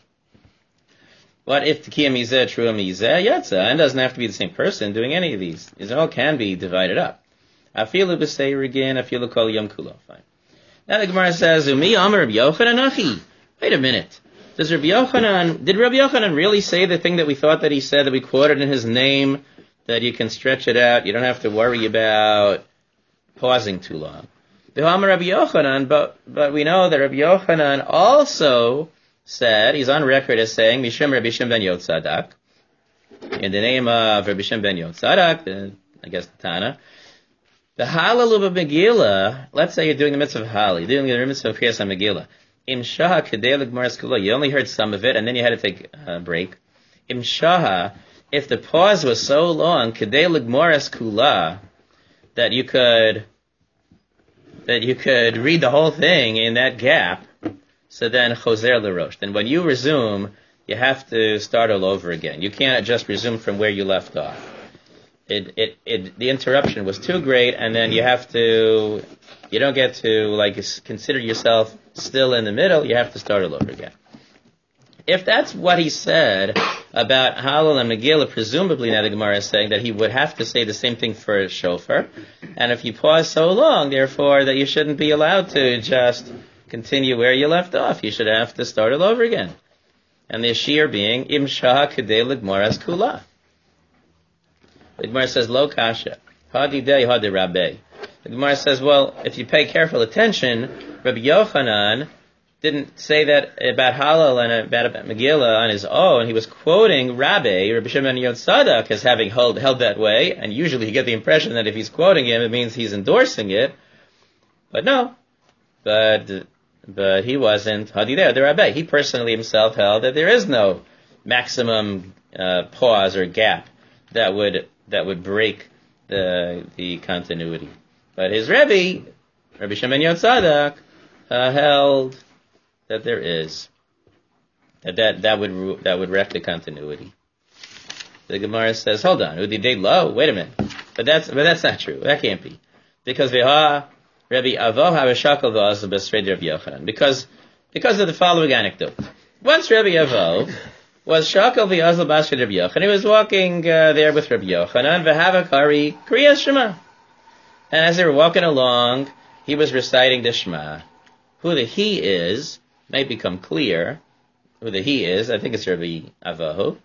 What if Tkiya Mizeh, Trua Mizeh, Yatsa? And it doesn't have to be the same person doing any of these. These all can be divided up. Afilu b'seir again, afilu kol yom kulo. Fine. Now the Gemara says, Umi Amar Rabbi Yochanan Achi. Wait a minute. Does Rabbi Yochanan, did Rabbi Yochanan really say the thing that we thought that he said, that we quoted in his name, that you can stretch it out, you don't have to worry about pausing too long? The Amar Rabbi Yochanan, but, but we know that Rabbi Yochanan also said, he's on record as saying, Mishum Rabbi Shem ben Yotzadak, in the name of Rabbi Shem ben Yotzadak, the, I guess the Tana, the Halal of Megillah, let's say you're doing the mitzvah of Halal, you're doing the mitzvah of Kriyas Megillah. Im Shaha Kedei L'Gmaras Kula, you only heard some of it, and then you had to take a break. Im Shaha, if the pause was so long, Kedei L'Gmaras Kula, that you could, that you could read the whole thing in that gap, so then Choser L'Rosh. Then when you resume, you have to start all over again. You can't just resume from where you left off. It, it, it, the interruption was too great, and then you have to, you don't get to, like, consider yourself still in the middle, you have to start all over again. If that's what he said about Halal and Megillah, presumably now the Gemara is saying that he would have to say the same thing for a shofar, and if you pause so long, therefore, that you shouldn't be allowed to just continue where you left off, you should have to start all over again. And the shir being, Im Shah Kedei L'Gmaras Kula. The Gemara says, Lo kasha, hadi dei hadi rabbe. The Gemara says, well, if you pay careful attention, Rabbi Yochanan didn't say that about Halal and about, about Megillah on his own. He was quoting Rabbi, Rabbi Shimon Yotzadak, as having held, held that way, and usually you get the impression that if he's quoting him, it means he's endorsing it. But no. But but he wasn't hadi dei hadi rabbe. He personally himself held that there is no maximum uh, pause or gap that would that would break the the continuity. But his Rebbe, Rabbi Shimon Yotzadak, uh, held that there is that that that would that would wreck the continuity. The Gemara says, "Hold on, Udi Dei Lo. Wait a minute, but that's but that's not true. That can't be because Veha Rabbi Avo Havashakal V'Azal B'Srei Rabbi Yochanan because because of the following anecdote. Once Rabbi Avo was Shakal V'Azal B'Srei Rabbi Yochanan. He was walking uh, there with Rabbi Yochanan. V'Havakari Kriyas Shema. And as they were walking along, he was reciting the Shema. Who the he is might become clear. Who the he is, I think it's Rabbi Avohu.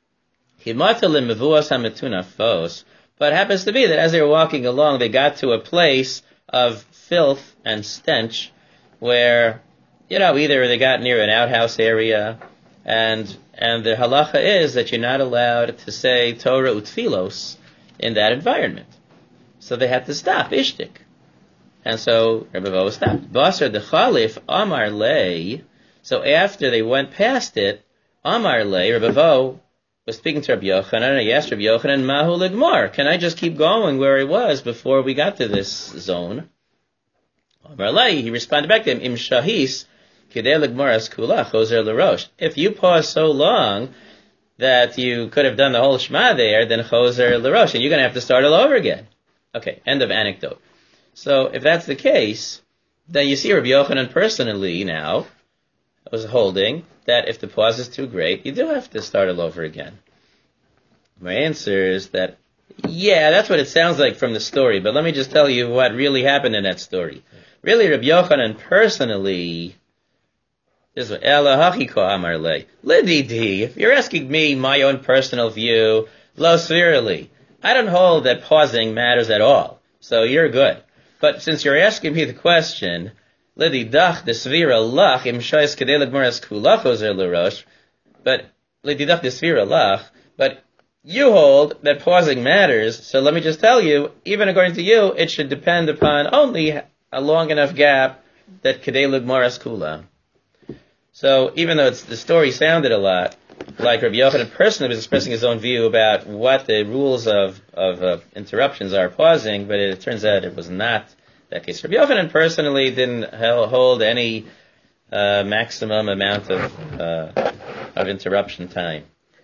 But it happens to be that as they were walking along, they got to a place of filth and stench where, you know, either they got near an outhouse area, and and the halacha is that you're not allowed to say Torah utfilos in that environment. So they had to stop, ishtik. And so Rabbi Vo stopped. Basar the Chalif Amar Lei. So after they went past it, Amar Lei, Rabbi Vo was speaking to Rabbi Yochanan, and he asked Rabbi Yochanan, Mahu Ligmar, can I just keep going where I was before we got to this zone? Amar Lei, he responded back to him, Im Shahis, Kidei Ligmar as Kula, Choser L'Rosh. If you pause so long that you could have done the whole Shema there, then Choser L'Rosh, and you're going to have to start all over again. Okay, end of anecdote. So if that's the case, then you see Rabbi Yochanan personally now was holding that if the pause is too great, you do have to start all over again. My answer is that, yeah, that's what it sounds like from the story, but let me just tell you what really happened in that story. Really, Rabbi Yochanan personally, this is what, Ela hachiko amar le. Lididi, if you're asking me my own personal view, lo svirili, I don't hold that pausing matters at all, so you're good. But since you're asking me the question, Lididach desvira lach im shayis kedei legmoras kulach ozer l'rosh, but lididach desvira lach, but you hold that pausing matters, so let me just tell you, even according to you, it should depend upon only a long enough gap that kedei legmoras kula. So even though it's, the story sounded a lot like Rabbi Yochanan personally was expressing his own view about what the rules of, of uh, interruptions are pausing, but it turns out it was not that case. Rabbi Yochanan personally didn't hold any uh, maximum amount of uh, of interruption time.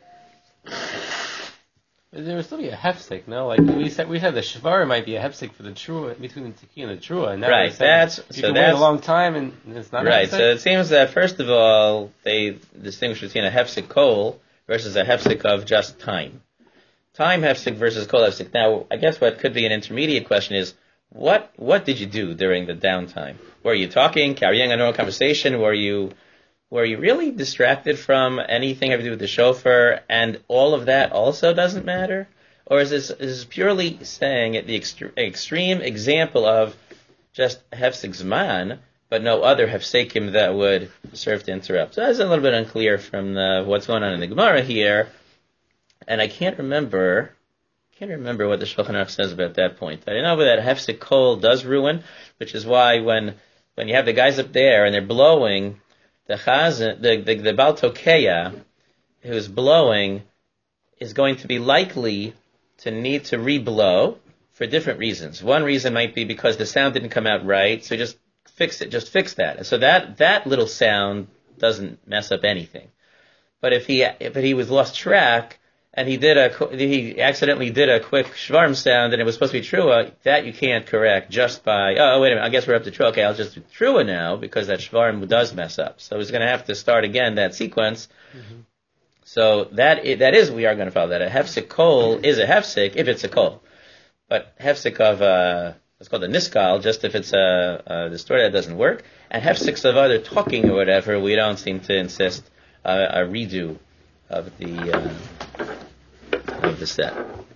There would still be a hefsek, no? Like we said, we said the shvar might be a hefsek for the trua between the tiki and the trua. And now right. That's you so can that's wait a long time and it's not right. a hefsek. So it seems that first of all they distinguish between a hefsek kol versus a hefsek of just time. Time hefsek versus kol hefsek. Now, I guess what could be an intermediate question is what what did you do during the downtime? Were you talking, carrying a normal conversation? Were you Were you really distracted from anything having to do with the shofar, and all of that also doesn't matter? Or is this, is this purely saying the extre- extreme example of just hefsek zman, but no other hefsekim that would serve to interrupt? So that's a little bit unclear from the, what's going on in the Gemara here, and I can't remember can't remember what the Shulchan Aruch says about that point. I know that hefsek kol does ruin, which is why when when you have the guys up there and they're blowing, the chazan, the, the, the Baal Tokeya, who's blowing, is going to be likely to need to re-blow for different reasons. One reason might be because the sound didn't come out right, so just fix it, just fix that. And so that, that little sound doesn't mess up anything. But if he, if he was lost track, and he did a, he accidentally did a quick shvarm sound, and it was supposed to be trua, that you can't correct just by, oh, wait a minute, I guess we're up to trua. Okay, I'll just do trua now, because that shvarm does mess up. So he's going to have to start again that sequence. Mm-hmm. So that, that is, we are going to follow that. A hefsek kol is a hefsek if it's a kol. But hefsek of, uh, it's called a niskal, just if it's a, a the story that doesn't work. And hefseks of other talking or whatever, we don't seem to insist uh, a redo of the, uh, of the set.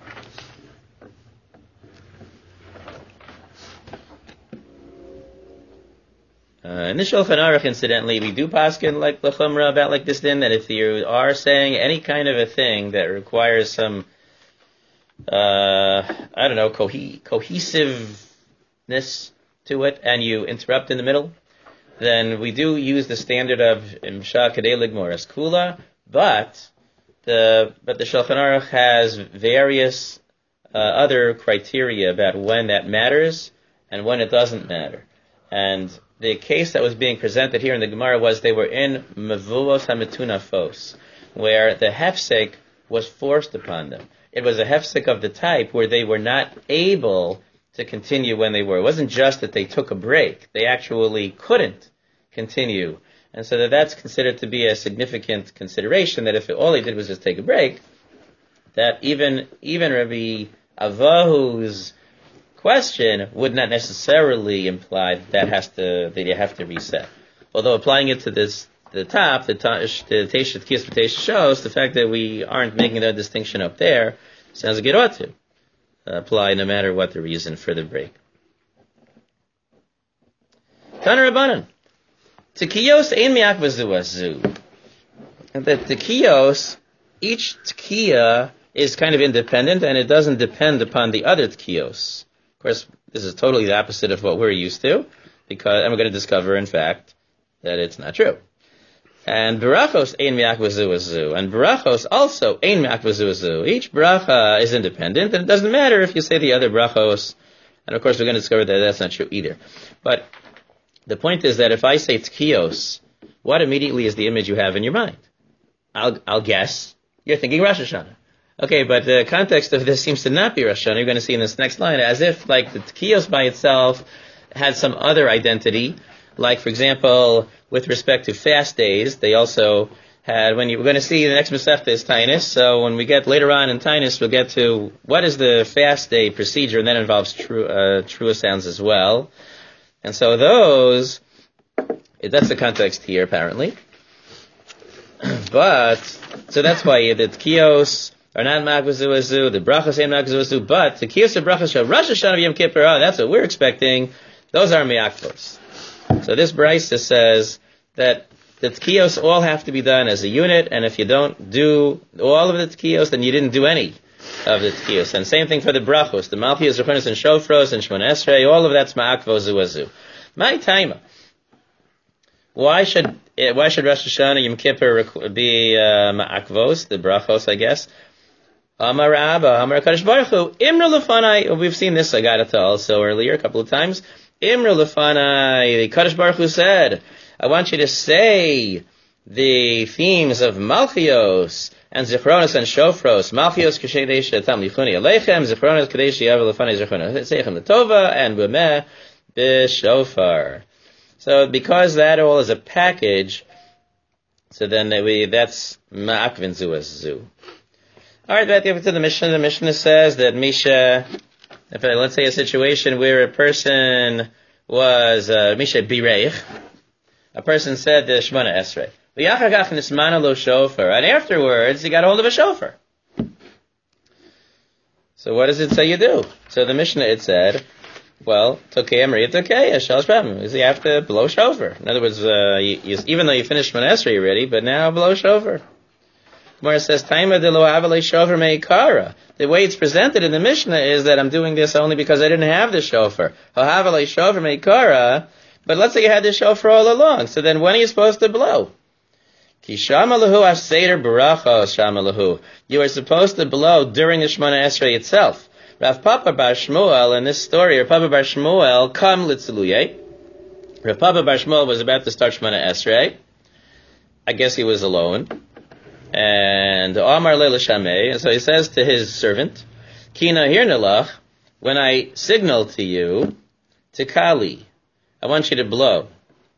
Uh, in the Shulchan Aruch, incidentally, we do paskin like l'chumra about like this din, that if you are saying any kind of a thing that requires some, uh, I don't know, co- cohesiveness to it, and you interrupt in the middle, then we do use the standard of imsha kadei ligmoras kula, but the but the Shulchan Aruch has various uh, other criteria about when that matters and when it doesn't matter. And the case that was being presented here in the Gemara was they were in Mevuos HaMetunafos, where the hefsek was forced upon them. It was a hefsek of the type where they were not able to continue when they were. It wasn't just that they took a break. They actually couldn't continue. And so that that's considered to be a significant consideration, that if all he did was just take a break, that even even Rabbi Avahu's question would not necessarily imply that, that has to that you have to reset. Although applying it to this the top, the Teishet Kiyas B'Teishet shows the fact that we aren't making that distinction up there sounds like it ought to apply no matter what the reason for the break. Tana Rabbanan. Tekiyos ein miak v'zu. And the tekiyos, each tekiya is kind of independent, and it doesn't depend upon the other tekiyos. Of course, This is totally the opposite of what we're used to, because and we're going to discover, in fact, that it's not true. And Barachos ein mi'akvazu azu. And Barachos also ein mi'akvazu azu. Each bracha is independent, and it doesn't matter if you say the other brachos. And of course, we're going to discover that that's not true either. But the point is that if I say tkiyos, what immediately is the image you have in your mind? I'll, I'll guess you're thinking Rosh Hashanah. Okay, but the context of this seems to not be Rosh Hashanah. You're going to see in this next line, as if like the tkiyos by itself had some other identity. Like, for example, with respect to fast days, they also had, when you, we're going to see the next Masechta is Tainus, so when we get later on in Tainus, we'll get to what is the fast day procedure, and that involves true, uh, true sounds as well. And so those, that's the context here, apparently. But, so that's why the tkiyos are not makvazu azu, the brachos ain't makvazu azu, but the tkiyos and brachos of Rosh Hashanah Yom Kippur, oh, that's what we're expecting, those are mi'akvos. So this brisa says that the tkiyos all have to be done as a unit, and if you don't do all of the tkiyos, then you didn't do any of the tkiyos. And same thing for the brachos, the malchiyos, rechunos, and shofros, and shmona esrei, all of that's ma'akvos azu. My taima. Why should why should Rosh Hashanah Yom Kippur be uh, ma'akvos, the brachos, I guess? Amar Rabba, Amar Kadosh Baruch Hu, Imra Lefanai. We've seen this Agadata also earlier a couple of times. Imra Lefanai, the Kadosh Baruch Hu said, I want you to say the themes of Malchios and Zichronos and Shofros. Malchios Kashedesh Tam Lichuni Aleichem, Zichronos Kadesh Yavel Lefanai Zichronos Seichem Letova, and B'meh B'Shofar. So because that all is a package, so then we, that's Ma'akvin Zu as Zu. Alright, back to the Mishnah. The Mishnah says that Misha, if I, let's say a situation where a person was, uh, Misha Bireich, a person said the Shmona Esrei, V'yachagach nismana lo shofar, and afterwards he got hold of a shofar. So what does it say you do? So the Mishnah, it said, well, Tokei Amri, it's okay, Shalosh Pamim, you have to blow shofar. In other words, uh, you, you, even though you finished Shmona Esrei already, but now blow shofar. Gemara says, Taima de lo avale shofar meikara. The way it's presented in the Mishnah is that I'm doing this only because I didn't have the shofar. Havale shofar meikara, but let's say you had the shofar all along. So then when are you supposed to blow? Ki shama lahu aseder barachos shama lahu. You are supposed to blow during the Shemona Esrei itself. Rav Papa Bar Shmuel, in this story, Rav Papa Bar Shmuel, kam litziluyeh. Rav Papa Bar Shmuel was about to start Shemona Esrei. I guess he was alone. And Amar Leila Shamei, and so he says to his servant, Kina hirnelach, when I signal to you, to Kali, I want you to blow.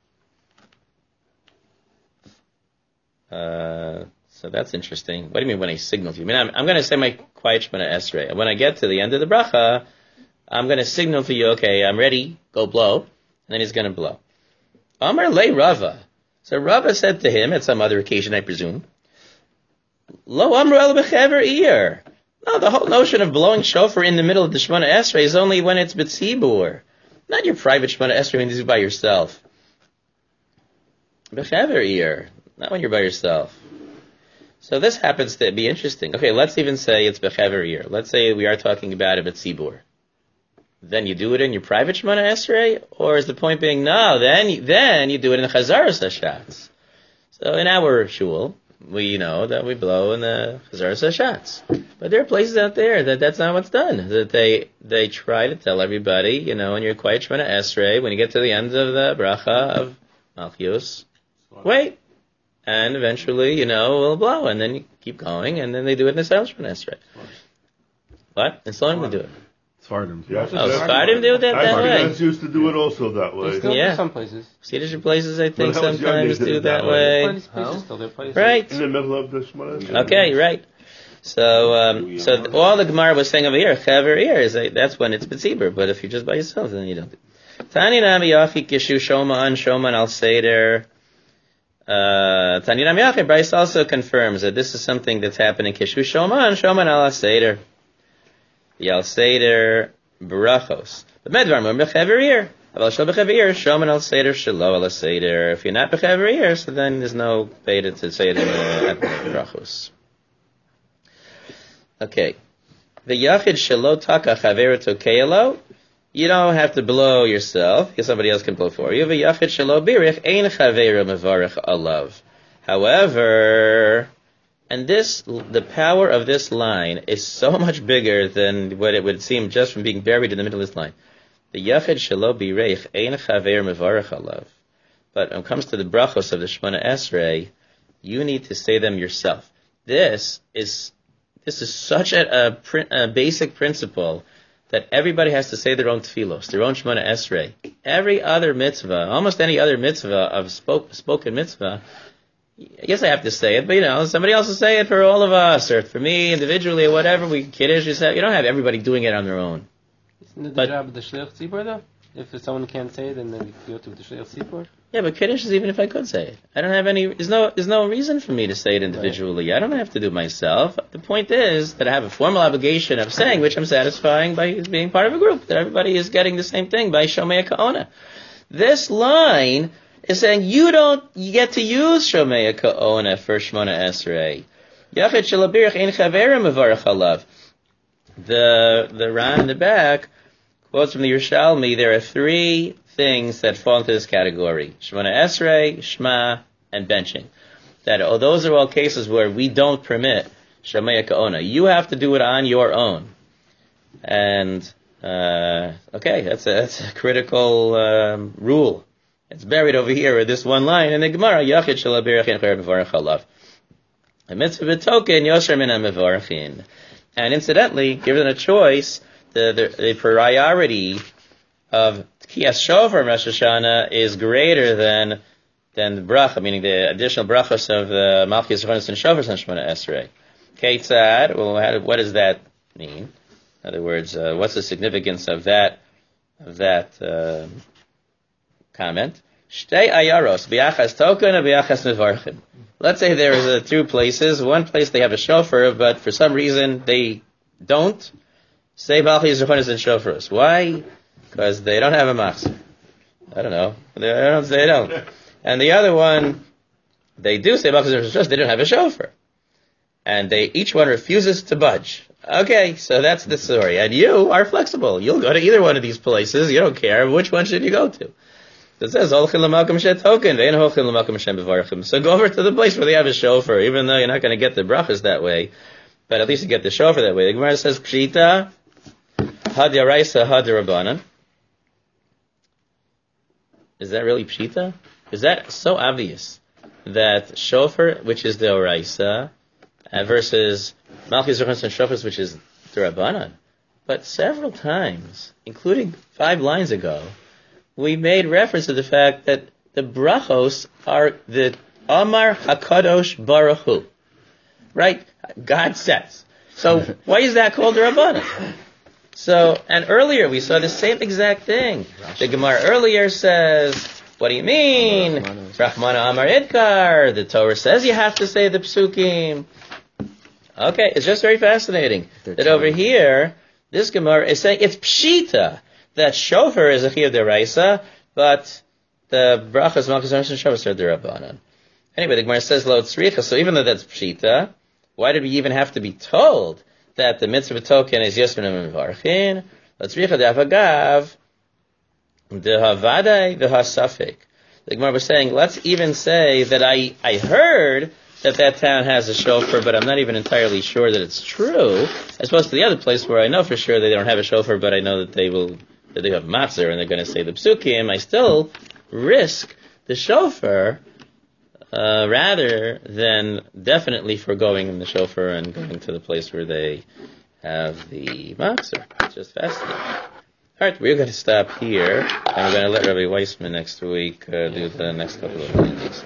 Uh, so that's interesting. What do you mean when I signal to you? I mean, I'm, I'm going to say my quiet Shemona Esrei. When I get to the end of the bracha, I'm going to signal to you, okay, I'm ready, go blow. And then he's going to blow. Amar Le Rava. So Rava said to him, at some other occasion, I presume, Lo amru el bechever ear. No, the whole notion of blowing shofar in the middle of the Shemona Esrei is only when it's betzibur, not your private Shemona Esrei when you do it by yourself. Bechever ear, not when you're by yourself. So this happens to be interesting. Okay, let's even say it's bechever ear. Let's say we are talking about a betzibur. Then you do it in your private Shemona Esrei, or is the point being no? Then you, then you do it in the Chazaras Hashatz. So in our shul, we know that we blow in the Chazaras Hashatz. But there are places out there that that's not what's done. That they they try to tell everybody, you know, in your quiet Shemona Esrei, when you get to the end of the bracha of Malchios, wait. And eventually, you know, we'll blow. And then you keep going, and then they do it in the Silent Shemona Esrei. What? In Slonim they do it. Svardim. Yes, oh, Svardim do it that, that way. Ashkenazis used to do it also that way. They still yeah. do some places. Swedish places, I think, When I was young, sometimes they did do it that that way. way. Places still do places. Right. In the middle of the Shemona Esrei. Okay, right. So, um, so th- all the Gemara was saying over here, chaver ear, is like, that's when it's betzibur. But if you're just by yourself, then you don't do it. Tani nami yafi kishu shoman shoman al seder. Uh, Tani nami yafi, Bryce also confirms that this is something that's happening. Kishu shoman shoman al seder. The al seder brachos. But medvar mur bechaver ear. Aval shel bechaver ear shoman al seder shelo al seder. If you're not bechaver ear, so then there's no beta to say it in the, at the brachos. Okay. The yachid shelo taka chaver tokeyelo you don't have to blow yourself, because somebody else can blow for you. V'yachid shelo birich ein chaveira mevarich alav. However, and this, the power of this line is so much bigger than what it would seem just from being buried in the middle of this line. The yachid shelo birich ein chaveira mevarich alav. But when it comes to the brachos of the Shemona Esrei, you need to say them yourself. This is this is such a, a, a basic principle that everybody has to say their own tefillos, their own Shemona Esrei. Every other mitzvah, almost any other mitzvah of spoke, spoken mitzvah, yes, I have to say it, but you know, somebody else will say it for all of us, or for me individually, or whatever. We kiddush, you say, you don't have everybody doing it on their own. Isn't it the but, job of the shliach tzibur though? If someone can't say it, then they go to the shliach tzibur. Yeah, but kiddush is even if I could say it. I don't have any. There's no. There's no reason for me to say it individually. Right. I don't have to do it myself. The point is that I have a formal obligation of saying, which I'm satisfying by being part of a group. That everybody is getting the same thing by Shomei Ka'ona. This line is saying you don't you get to use Shomei Ka'ona for Shemona Esrei. Yachid shelabirich ein chaverim mevarach alav. The the Ran in the back quotes from the Yerushalmi. There are three things that fall into this category: Shemona Esrei, Shema, and benching. That oh, those are all cases where we don't permit Shomei Ka'ona. You have to do it on your own. And uh, okay, that's a, that's a critical um, rule. It's buried over here with this one line in the Gemara. Yachid shalabirach ein chaverim mevarach alav. A mitzvah b'token yosher min ha'mevarachin. And incidentally, given a choice, the the, the priority of Tkiyas Shofar Rosh Hashanah is greater than than the bracha, meaning the additional brachos of the Malchus Zechonos and Shofars and Shemona Esrei. Keitzad, well, how, what does that mean? In other words, uh, what's the significance of that of that uh, comment? Shtei ayaros biachas token and biachas mevarchim. Let's say there is uh, two places. One place they have a shofar, but for some reason they don't say Malchus Zechonos and Shofars. Why? Because they don't have a machzor. I don't know. They don't. They don't. And the other one, they do say Malchus Zechonos and Shofars. They don't have a shofar, and they each one refuses to budge. Okay, so that's the story. And you are flexible. You'll go to either one of these places. You don't care. Which one should you go to? It says, so go over to the place where they have a shofar, even though you're not going to get the brachas that way, but at least you get the shofar that way. The Gemara says, Pshita, had yaraisa, had rabbanan. Is that really Pshita? Is that so obvious that shofar, which is the oraisa, uh, versus Malchus Zechonos and Shofars, which is the rabbanan? But several times, including five lines ago, we made reference to the fact that the brachos are the Amar HaKadosh Baruch Hu. Right? God says. So why is that called the Rabbanan? So, and earlier we saw the same exact thing. The Gemara earlier says, what do you mean? Rahmana Amar Idkar. The Torah says you have to say the Psukim. Okay, it's just very fascinating that over here, this Gemara is saying it's Pshita. That shofar is a chiyuv deraisa, but the brachas, malchus, and shofars are derabbanan. Anyway, the Gemara says lo tzricha. So even though that's pshita, why did we even have to be told that the mitzvah token is yosmin and mevarchin? Lo tzricha de'avagav de'havadai de'hasafik. The Gemara was saying, let's even say that I I heard that that town has a shofar, but I'm not even entirely sure that it's true, as opposed to the other place where I know for sure they don't have a shofar, but I know that they will. That they have matzah and they're going to say the psukim, I still risk the shofar uh, rather than definitely foregoing the shofar and going to the place where they have the matzah. It's just fascinating. All right, we're going to stop here, and we're going to let Rabbi Weissman next week uh, do the next couple of meetings.